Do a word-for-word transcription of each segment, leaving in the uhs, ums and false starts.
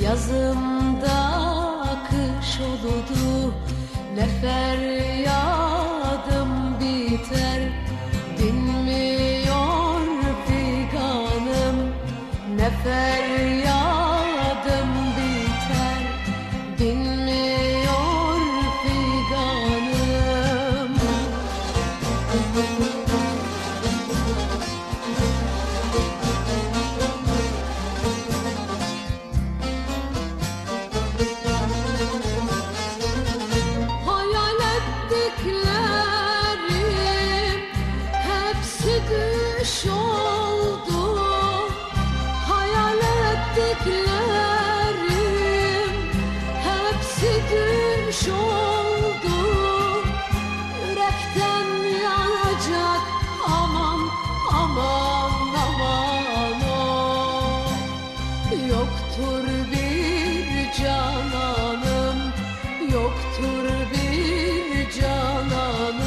Yazımda kış oludu, ne feryadım biter. Dinmiyor figanım, ne feryadım biter. Dinmiyor figanım. Hayal ettiklerim hepsi düş oldu. Hayal ettiklerim hepsi düş oldu. Yürekten yanacak aman aman aman o. Yoktur bir cananım, yoktur bir cananım.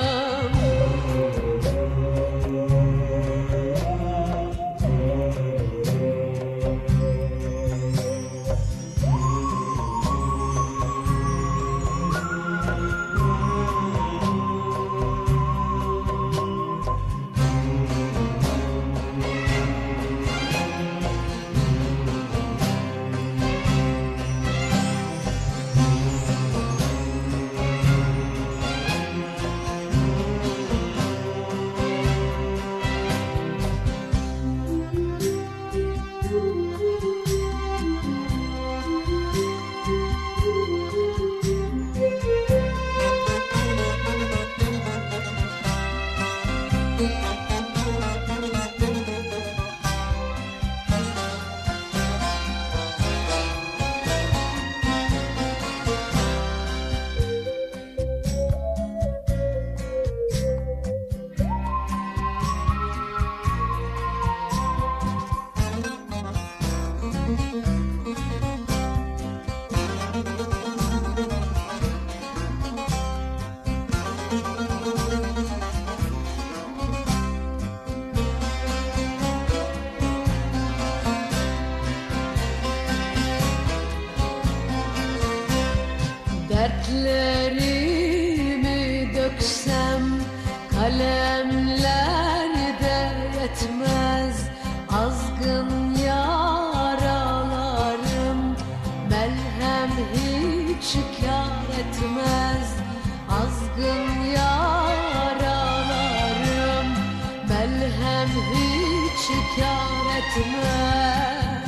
Dertlerimi döksem kalemlerde yetmez. Azgın yaralarım melhem hiç kâr etmez. Azgın yaralarım melhem hiç kâr etmez.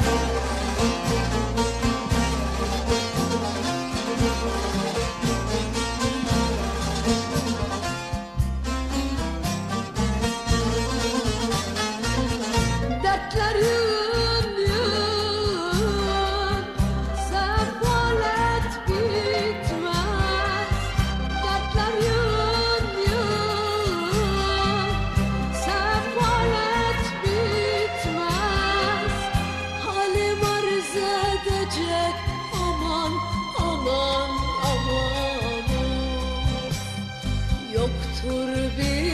Dertlerim yığın, sefalet bitmez. Dertlerim yığın, sefalet bitmez. Halim arz edecek aman aman aman. Yoktur bir